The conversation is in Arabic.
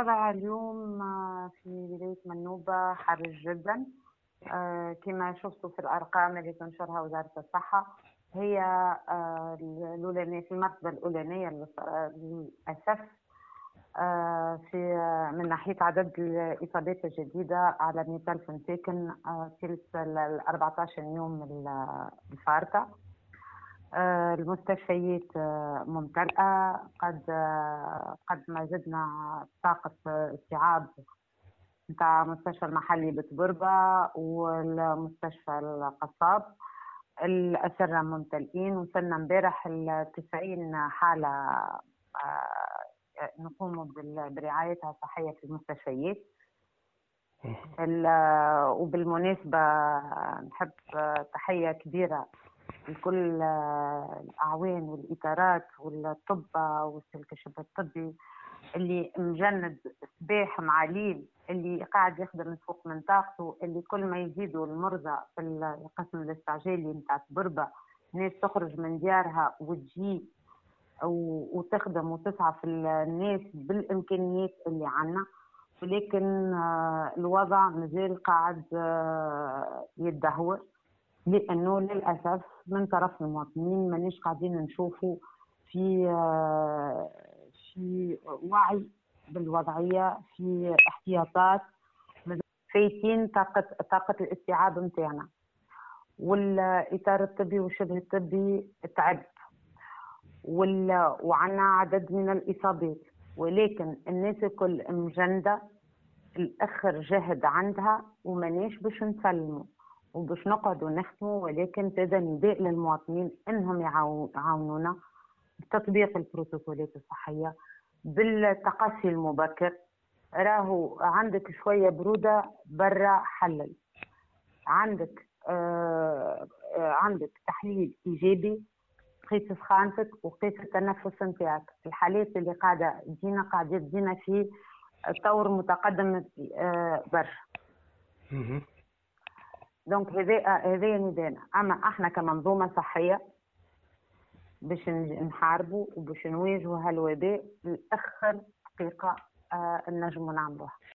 الوضع اليوم في ولاية منوبة حرج جدا. كما شفتوا في الأرقام اللي تنشرها وزارة الصحة، هي الأولانية في المرتبة الأولانية للأسف. في من ناحية عدد الإصابات الجديدة على 100,000 مساكن في ال 14 يوم الفارطة. المستشفيات ممتلئة، قد ما زدنا طاقة استيعاب نتاع مستشفى المحلي بتبربة والمستشفى القصاب. الأسرة ممتلئين، وصلنا امبارح 90 حالة نقوم برعايتها الصحية في المستشفيات. وبالمناسبة نحب تحية كبيرة لكل الأعوان والإدارات والأطباء والكشف الطبي اللي مجند صباح مع ليل، اللي قاعد يخدم فوق من طاقته، اللي كل ما يزيدوا المرضى في القسم الاستعجالي نتاع بربة ناس تخرج من ديارها وتجي وتخدم وتسعى في الناس بالإمكانيات اللي عنا. ولكن الوضع مازال قاعد يتدهور، لأنه للأسف من طرف المواطنين مانيش قاعدين نشوفوا في وعي بالوضعية، في احتياطات، فايتين طاقة الاستيعاب متاعنا. والإطار الطبي والشبه الطبي تعب، وعنا عدد من الإصابات، ولكن الناس الكل مجندة الأخر جهد عندها، ومانيش باش نسلموا وباش نقعدوا نخدموا، ولكن زاد نداء للمواطنين انهم يعاونونا بتطبيق البروتوكولات الصحيه، بالتقصي المبكر. راهو عندك شويه بروده برا حلل، عندك تحليل ايجابي، قيس سخانتك وقيس التنفس نتاعك. الحالات اللي قاعده تجينا في طور متقدم برشا. دونك هذا ندانا. اما احنا كمنظومه صحيه باش نحاربوا وباش نواجهوا هالوباء لاخر دقيقه نجموا نعملوها.